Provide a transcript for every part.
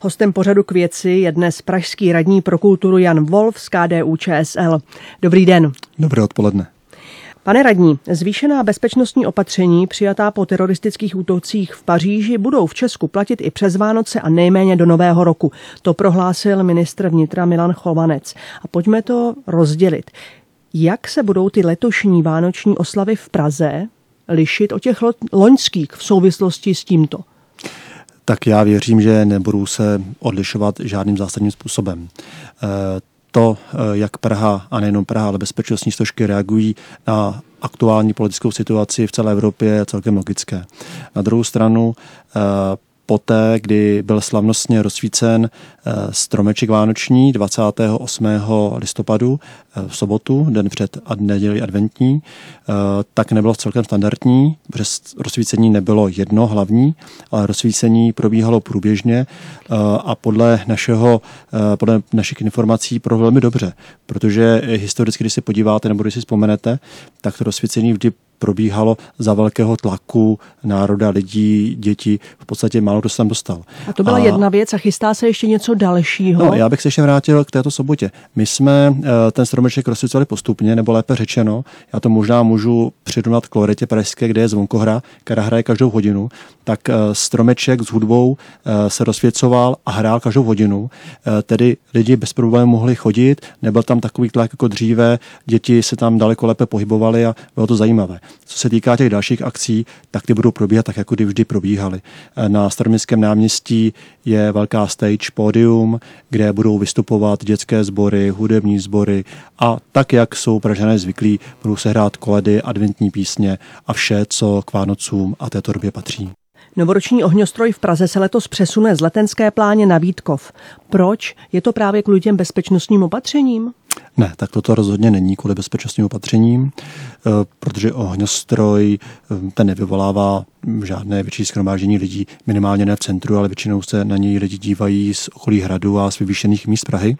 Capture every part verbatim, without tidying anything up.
Hostem pořadu K věci je dnes pražský radní pro kulturu Jan Wolf z K D U Č S L. Dobrý den. Dobré odpoledne. Pane radní, zvýšená bezpečnostní opatření přijatá po teroristických útocích v Paříži budou v Česku platit i přes Vánoce a nejméně do Nového roku. To prohlásil ministr vnitra Milan Chovanec. A pojďme to rozdělit. Jak se budou ty letošní vánoční oslavy v Praze lišit od těch loňských v souvislosti s tímto? Tak já věřím, že nebudou se odlišovat žádným zásadním způsobem. To, jak Praha, a nejenom Praha, ale bezpečnostní složky reagují na aktuální politickou situaci v celé Evropě, je celkem logické. Na druhou stranu, poté, kdy byl slavnostně rozsvícen stromeček vánoční dvacátého osmého listopadu v sobotu, den před neděli adventní, tak nebylo celkem standardní, protože rozsvícení nebylo jedno hlavní, ale rozsvícení probíhalo průběžně a podle, našeho, podle našich informací pro velmi dobře, protože historicky, když se podíváte nebo když si vzpomenete, tak to rozsvícení vždy probíhalo za velkého tlaku národa, lidí, dětí. V podstatě málo kdo se tam dostal. A to byla a... jedna věc a chystá se ještě něco dalšího? No, já bych se ještě vrátil k této sobotě. My jsme ten stromeček rozsvícovali postupně, nebo lépe řečeno, já to možná můžu přirovnat k Loretě pražské, kde je zvonkohra, která hraje každou hodinu, tak stromeček s hudbou se rozsvěcoval a hrál každou hodinu. Tedy lidi bez problémů mohli chodit, nebyl tam takový tlak jako dříve, děti se tam daleko lépe pohybovaly a bylo to zajímavé. Co se týká těch dalších akcí, tak ty budou probíhat tak, jako kdy vždy probíhaly. Na Staroměstském náměstí je velká stage, pódium, kde budou vystupovat dětské sbory, hudební sbory a tak, jak jsou Pražané zvyklí, budou se hrát koledy, adventní písně a vše, co k Vánocům a této době patří. Novoroční ohňostroj v Praze se letos přesune z Letenské pláně na Vítkov. Proč? Je to právě kvůli těm bezpečnostním opatřením? Ne, tak toto rozhodně není kvůli bezpečnostním opatřením, protože ohňostroj ten nevyvolává žádné větší shromáždění lidí, minimálně ne v centru, ale většinou se na něj lidi dívají z okolí hradu a z vyvýšených míst Prahy.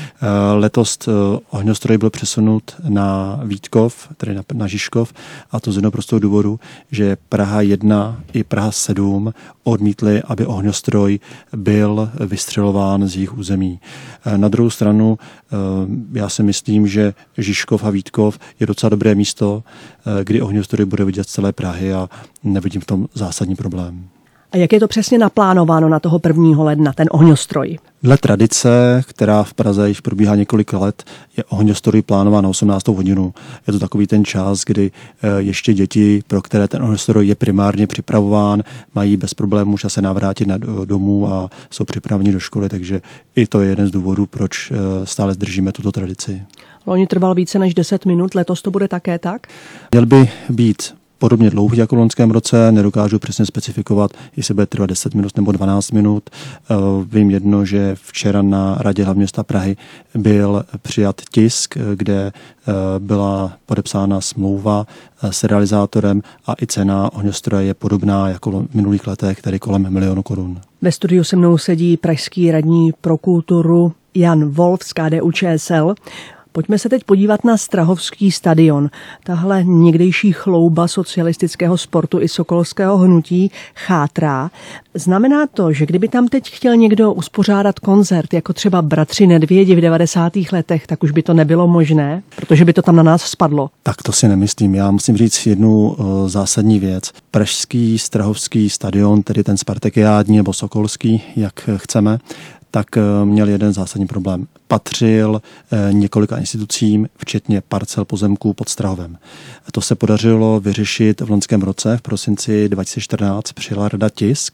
Letos ohňostroj byl přesunut na Vítkov, tedy na, na Žižkov, a to z jednoho prostého důvodu, že Praha jedna i Praha sedm odmítli, aby ohňostroj byl vystřelován z jejich území. Na druhou stranu já si myslím, že Žižkov a Vítkov je docela dobré místo, kdy ohňostroj bude vidět z celé Prahy a nevidím v tom zásadní problém. A jak je to přesně naplánováno na toho prvního ledna, ten ohňostroj? Dle tradice, která v Praze již probíhá několik let, je ohňostroj plánován na osmnáctou hodinu. Je to takový ten čas, kdy ještě děti, pro které ten ohňostroj je primárně připravován, mají bez problémů čas se navrátit na domů a jsou připraveni do školy, takže i to je jeden z důvodů, proč stále zdržíme tuto tradici. Loni trval více než deset minut, letos to bude také tak? Měl by být podobně dlouhý jako v loňském roce, nedokážu přesně specifikovat, jestli bude trvat deset minut nebo dvanáct minut. Vím jedno, že včera na Radě hlavního města Prahy byl přijat tisk, kde byla podepsána smlouva s realizátorem a i cena ohňostroje je podobná jako v minulých letech, tedy kolem milionu korun. Ve studiu se mnou sedí pražský radní pro kulturu Jan Wolf z K D U Č S L. Pojďme se teď podívat na Strahovský stadion. Tahle někdejší chlouba socialistického sportu i sokolského hnutí chátrá. Znamená to, že kdyby tam teď chtěl někdo uspořádat koncert, jako třeba Bratři Nedvědi v devadesátých letech, tak už by to nebylo možné, protože by to tam na nás spadlo. Tak to si nemyslím. Já musím říct jednu uh, zásadní věc. Pražský Strahovský stadion, tedy ten spartakiádní nebo sokolský, jak chceme, tak měl jeden zásadní problém. Patřil několika institucím, včetně parcel pozemků pod Strahovem. To se podařilo vyřešit v loňském roce, v prosinci dva tisíce čtrnáct přijela Rada Tisk,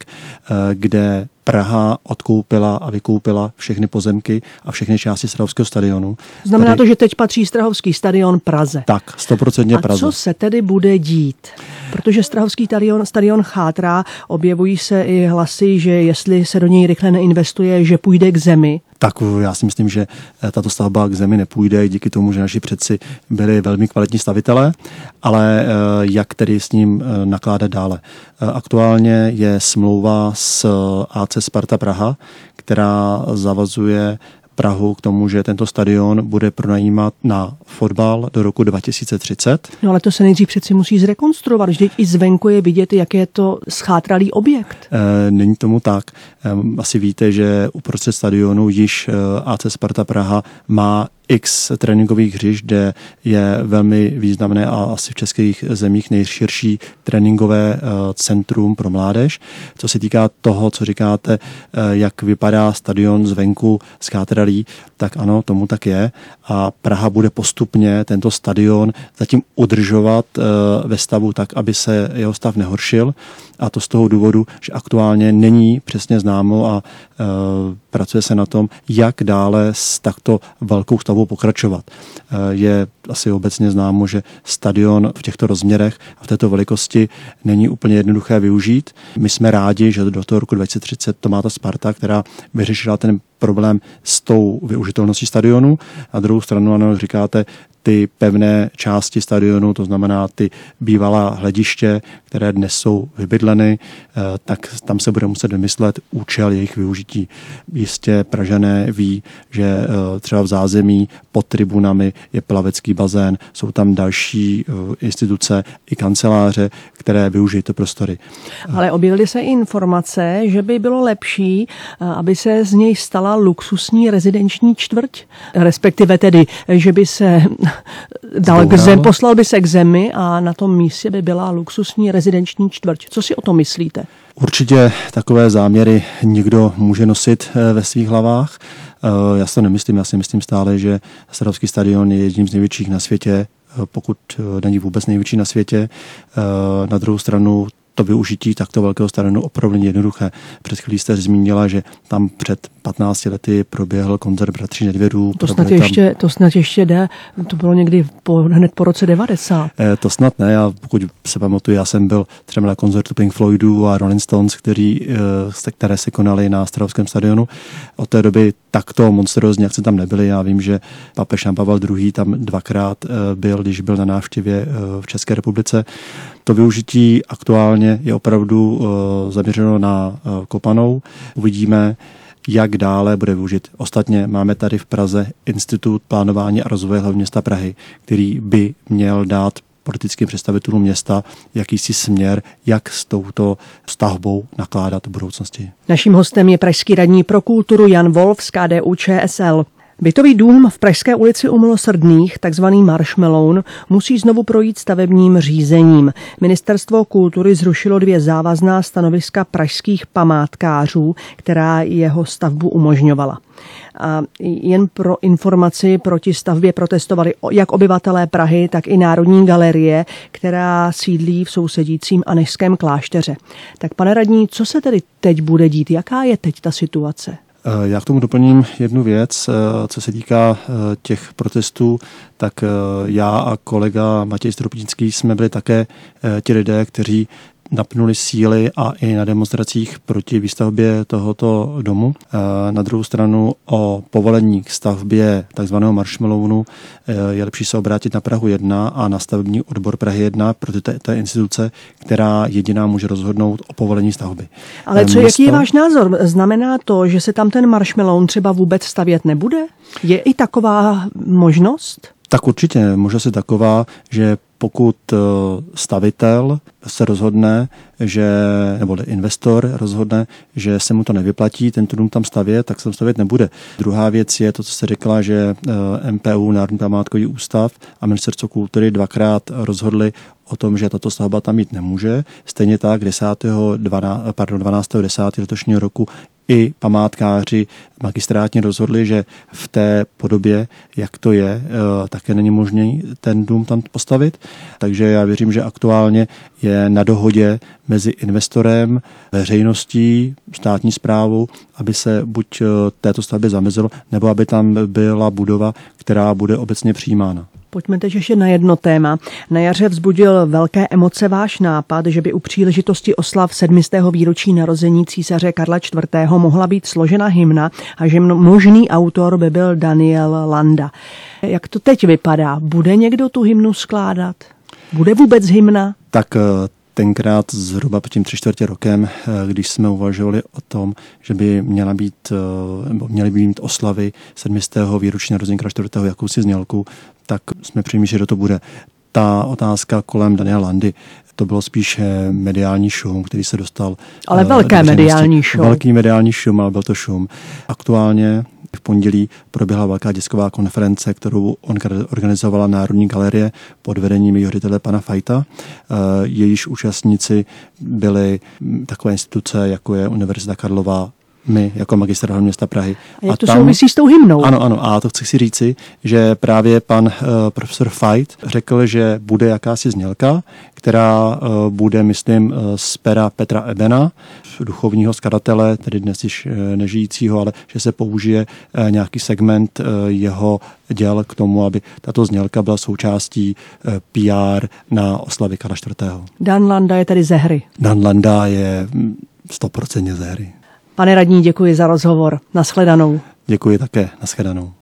kde Praha odkoupila a vykoupila všechny pozemky a všechny části Strahovského stadionu. Znamená Tady... to, že teď patří Strahovský stadion Praze. Tak, stoprocentně Praze. A co se tedy bude dít? Protože Strahovský stadion, stadion chátrá, objevují se i hlasy, že jestli se do něj rychle neinvestuje, že půjde k zemi. Tak já si myslím, že tato stavba k zemi nepůjde díky tomu, že naši předci byli velmi kvalitní stavitelé, ale jak tedy s ním nakládat dále. Aktuálně je smlouva s A C Sparta Praha, která zavazuje Prahu k tomu, že tento stadion bude pronajímat na fotbal do roku dva tisíce třicet. No ale to se nejdřív přeci musí zrekonstruovat, vždyť i zvenku je vidět, jak je to schátralý objekt. E, není tomu tak. E, asi víte, že uprostřed stadionu již á cé Sparta Praha má x tréninkových hřišť, kde je velmi významné a asi v českých zemích nejširší tréninkové centrum pro mládež. Co se týká toho, co říkáte, jak vypadá stadion zvenku schátralý, tak ano, tomu tak je. A Praha bude postupně tento stadion zatím udržovat ve stavu tak, aby se jeho stav nehoršil. A to z toho důvodu, že aktuálně není přesně známo a e, pracuje se na tom, jak dále s takto velkou stavbou pokračovat. E, je asi obecně známo, že stadion v těchto rozměrech a v této velikosti není úplně jednoduché využít. My jsme rádi, že do toho roku dva tisíce třicet to má ta Sparta, která vyřešila ten problém s tou využitelností stadionu. Na druhou stranu, ano, říkáte, ty pevné části stadionu, to znamená ty bývalá hlediště, které dnes jsou vybydleny, tak tam se bude muset vymyslet účel jejich využití. Jistě Pražané ví, že třeba v zázemí pod tribunami je plavecký bazén, jsou tam další instituce i kanceláře, které využijí ty prostory. Ale objevily se i informace, že by bylo lepší, aby se z něj stala luxusní rezidenční čtvrť, respektive tedy, že by se dal k zem, poslal by se k zemi a na tom místě by byla luxusní rezidenční čtvrť. Co si o tom myslíte? Určitě takové záměry někdo může nosit ve svých hlavách. Já si to nemyslím, já si myslím stále, že Strahovský stadion je jedním z největších na světě, pokud není vůbec největší na světě. Na druhou stranu to využití takto velkého stadionu opravdu jednoduché. Před chvílí jste zmínila, že tam před patnácti lety proběhl koncert Bratří Nedvědů. To snad, tam... ještě, to snad ještě jde, to bylo někdy po, hned po roce devadesát. E, to snad ne, a pokud se pamatuju, já jsem byl třeba na koncertu Pink Floydů a Rolling Stones, který, e, které se konaly na Strahovském stadionu. Od té doby takto monsterozní akce tam nebyly. Já vím, že papež Jan Pavel druhý tam dvakrát e, byl, když byl na návštěvě e, v České republice. To využití aktuálně je opravdu uh, zaměřeno na uh, kopanou. Uvidíme, jak dále bude využit. Ostatně máme tady v Praze Institut plánování a rozvoje hlavního města Prahy, který by měl dát politickým představitelům města jakýsi směr, jak s touto stavbou nakládat v budoucnosti. Naším hostem je pražský radní pro kulturu Jan Wolf z K D U Č S L. Bytový dům v Pražské ulici u Milosrdných, takzvaný Marshmallow, musí znovu projít stavebním řízením. Ministerstvo kultury zrušilo dvě závazná stanoviska pražských památkářů, která jeho stavbu umožňovala. A jen pro informaci, proti stavbě protestovali jak obyvatelé Prahy, tak i Národní galerie, která sídlí v sousedícím Anežském klášteře. Tak pane radní, co se tedy teď bude dít? Jaká je teď ta situace? Já k tomu doplním jednu věc, co se týká těch protestů, tak já a kolega Matěj Stropnický jsme byli také ti lidé, kteří napnuli síly a i na demonstracích proti výstavbě tohoto domu. Na druhou stranu o povolení k stavbě takzvaného Marshmallowu je lepší se obrátit na Prahu jedna a na stavební odbor Prahy jedna, protože to je ta instituce, která jediná může rozhodnout o povolení stavby. Ale co, Město... jaký je váš názor? Znamená to, že se tam ten Marshmallow třeba vůbec stavět nebude? Je i taková možnost? Tak určitě, možnost je taková, že pokud stavitel se rozhodne, že, nebo investor rozhodne, že se mu to nevyplatí, tento dům tam stavět, tak se tam stavět nebude. Druhá věc je to, co jste řekla, že M P U, Národní památkový ústav a Ministerstvo kultury dvakrát rozhodli o tom, že tato stavba tam mít nemůže. Stejně tak desátého dvanáctého desátého letošního roku i památkáři magistrátně rozhodli, že v té podobě, jak to je, také není možné ten dům tam postavit. Takže já věřím, že aktuálně je na dohodě mezi investorem, veřejností, státní správou, aby se buď této stavbě zamezilo, nebo aby tam byla budova, která bude obecně přijímána. Pojďme teď ještě na jedno téma. Na jaře vzbudil velké emoce váš nápad, že by u příležitosti oslav sedmistého výročí narození císaře Karla čtvrtého mohla být složena hymna a že možný autor by byl Daniel Landa. Jak to teď vypadá? Bude někdo tu hymnu skládat? Bude vůbec hymna? Tak tenkrát zhruba před tím tři čtvrtě rokem, když jsme uvažovali o tom, že by měla být, nebo měly by mít oslavy sedmistého výročí narození Karla čtvrtého jakousi znělku, tak jsme přemýšleli, že to bude. Ta otázka kolem Daniela Landy, to bylo spíš mediální šum, který se dostal. Ale velké mediální šum. Velký mediální šum, ale byl to šum. Aktuálně v pondělí proběhla velká tisková konference, kterou organizovala Národní galerie pod vedením jejího ředitele pana Fajta. Jejíž účastníci byly takové instituce, jako je Univerzita Karlova, my jako Magister hlavního města Prahy. A jak a to tam souvisí s tou hymnou? Ano, ano. A to chci si říci, že právě pan uh, profesor Fajt řekl, že bude jakási znělka, která uh, bude, myslím, uh, z pera Petra Ebena, duchovního skladatele, tedy dnes již uh, nežijícího, ale že se použije uh, nějaký segment uh, jeho děl k tomu, aby tato znělka byla součástí uh, P R na oslavy Karla čtvrtého. Dan Landa je tedy ze hry. Dan Landa je sto procent ze hry. Pane radní, děkuji za rozhovor. Nashledanou. Děkuji také. Nashledanou.